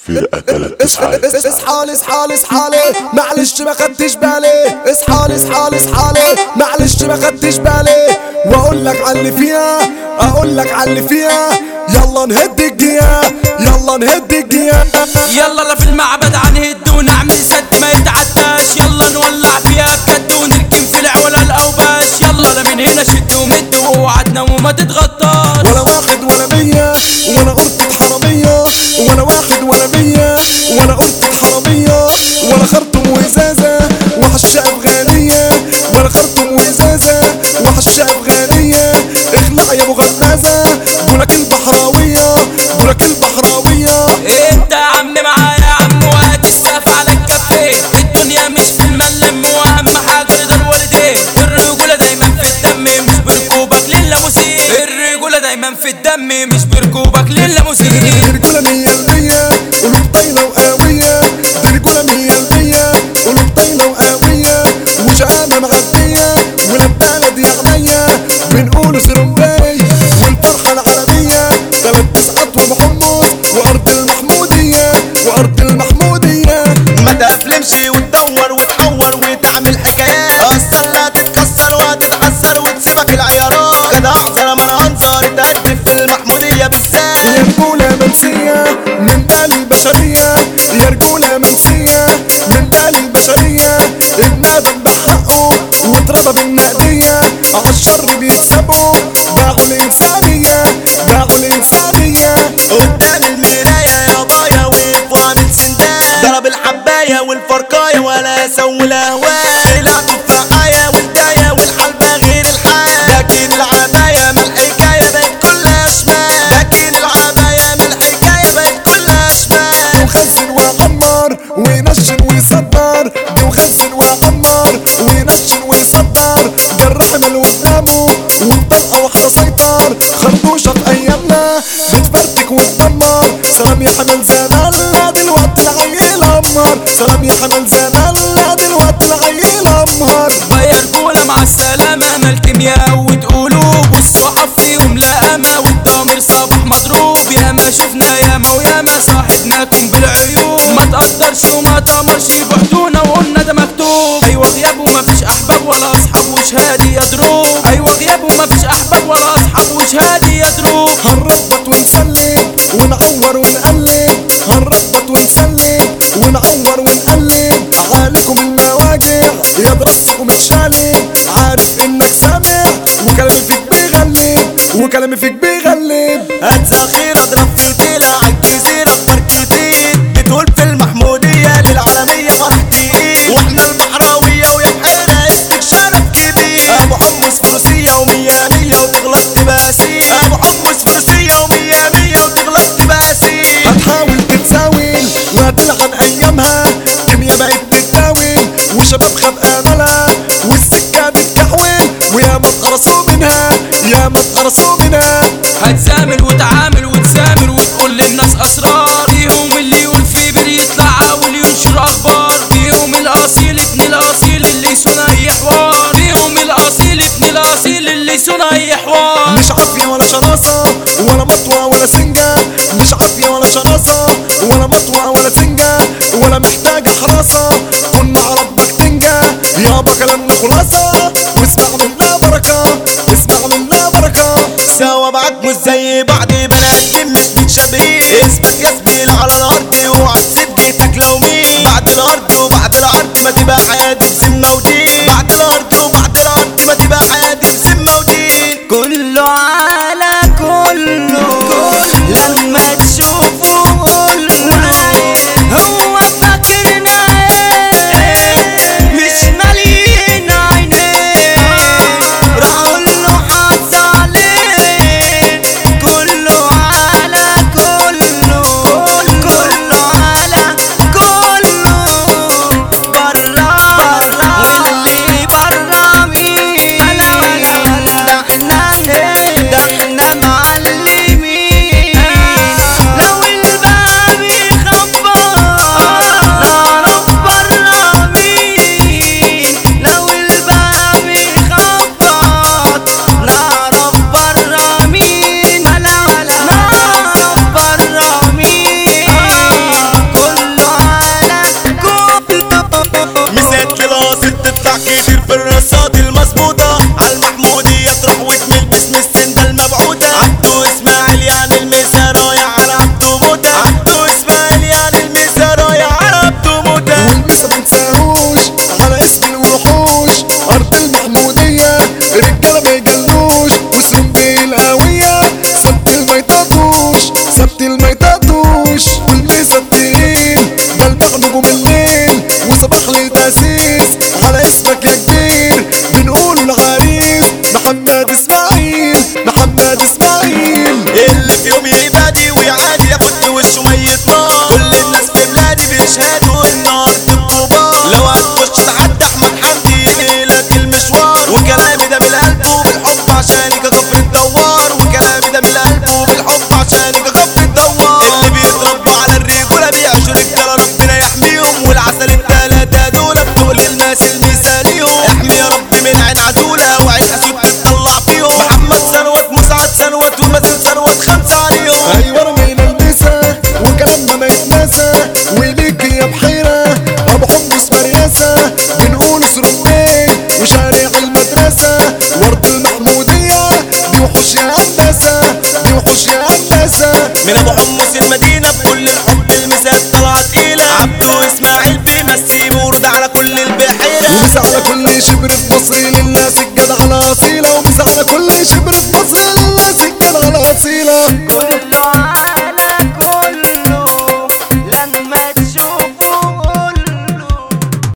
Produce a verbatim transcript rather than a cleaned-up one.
فرقة تلات تسعات. اصحالي اصحالي اصحالي معلش ما خدتش بالي، اصحالي اصحالي اصحالي معلش ما خدتش بالي، واقول لك على اللي فيها اقول لك على اللي فيها. يلا نهد الجيا يلا نهد الجيا يلا لا في المعبد عنهد ونعمل سد ما يتعداش، يلا نولع فيها بجد ونركن في العوله الاوباش. يلا لا من هنا شد ومد ووعدنا وما تتغطاش. ولا واحد ولا مية ولا قرطة حرامية، ولا واحد ولا مية ولا قرطة حرامية، ولا خرطوم وإزازة وحشة أفغانية، ولا خرطوم وإزازة وحشة أفغانية. اخلع يا ابو غمازة دولك البحراوية دولك البحراوية. انت يا عم معايا يا عم وهات السقف على الكفين، الدنيا مش في الملم واهم حاجة رضا الوالدين. الرجولة دايما في الدم مش بركوبك للموسيقى، الرجولة دايما في الدم مش بركوبك للموسيقى. الرجولة مية المية قلوب طايلة وقاوية، دي رجولة مية المية قلوب طايلة وقاوية، وشقامة معدية ولاد بلد يا عينيا بنقولوا سرمباي. والفرحة العالمية تلات تسعات وابو حمص وارض المحمودية وارض المحمودية. ما تقفلمش وتدور وتحور وتعمل حكايات، اصلا لا تتكسر وتتعسر وتسيبك العيارات. كده احذر من انظر تقدم في المحمودية بالذات. يا رجولة منسية من بال البشرية، يا رجولة منسية من بال البشرية. ابن ادم بحقه واتربى بالنقدية، عالشر بيكسبوا باعوا الانسانية باعوا الانسانية. قدام المراية يا بايا وقف وعامل سندان، ضرب الحباية والفرقاية ولا سوي الاهواء. لعبوا في رقاية والداية والحلبة غير الحال، لكن العباية من الحكاية بقت كلها شمال، لكن العباية من الحكاية بقت كلها شمال. وخزن وعمر وينشن ويصدر، دي وخزن وعمر وينشن ويصدر. ده الرحم اللي قدامه وبطلقة واحدة سيطر، خرطوشة في ايامنا بتفرتك وتدمر. سلام يا حمل زمان لا دلوقتي العيل امر، سلام يا حمل زمان لا دلوقتي العيل امر. ويا رجولة مع السلامة مال كيمياء وتقولوب، والصحف فيهم لقامة والضمير صباح مضروب. ياما شفنا ياما وياما صاحبناكم بالعيوب، ما تقدرش وما تأمرش بعتونا وقلنا ده مكتوب. ايوه غياب ومفيش احباب ولا اصحاب وشهادي يضروب، ايوه غياب ومفيش احباب ولا اصحاب وشهادي يضروب. هنربط ونسلم ونعور ونقلب، هنربط ونسلم ونعور ونقلب. عليكم المواجع يا راسكم اتشالب، عارف انك سامع وكلامي فيك بيغلب وكلامي فيك بيغلب. هات الخير اضرب في وتيلة عالجزيرة بتركيتين، بتقول في المحمودية للعالمية فرح تقيل. واحنا البحراوية ويا بحيرة اسمك شرف كبير. ابو حمص فروسية ومية مية وتغلط تبقى سين، ابو حمص فروسية ومية مية وتغلط تبقى سين. هتحاول تتساول وهتلعن ايامها، كيميا بقت تتداول وشباب خد املها، والسكة بتكحول ويا ما اتقرصوا منها يا ما اتقرصوا منها. هتزامل وتعامل وتسامر وتقول للناس اسرار، فيهم اللي يقول في بير يطلع واللي ينشر اخبار. فيهم الاصيل ابن الاصيل اللي يصنع اي حوار، فيهم الاصيل ابن الاصيل اللي يصنع اي حوار. مش عافية ولا شراسة ولا مطوة ولا سنجة، مش عافية ولا شراسة ولا مطوة ولا سنجة، ولا محتاجة حراسة كن مع ربك تنجى. يابا كلامنا خلاصة واسمع منا بركة اسمع منا بركة. سوا بعض مش زي بعض بنات مش متشابهين، اثبت يا زميل على الارض اوعى تسيب بيتك لو مين. بعد الارض وبعد العرض ما تبقى عادي بذمة ودين، بعد الارض وبعد العرض ما تبقى عادي بذمة ودين. كله على كله لما تشوفه قوله هو فاكرنا ايه مش مالين عينيه. راح اقوله حصل ايه كله على كله المصري للناس الجدعة الاصيلة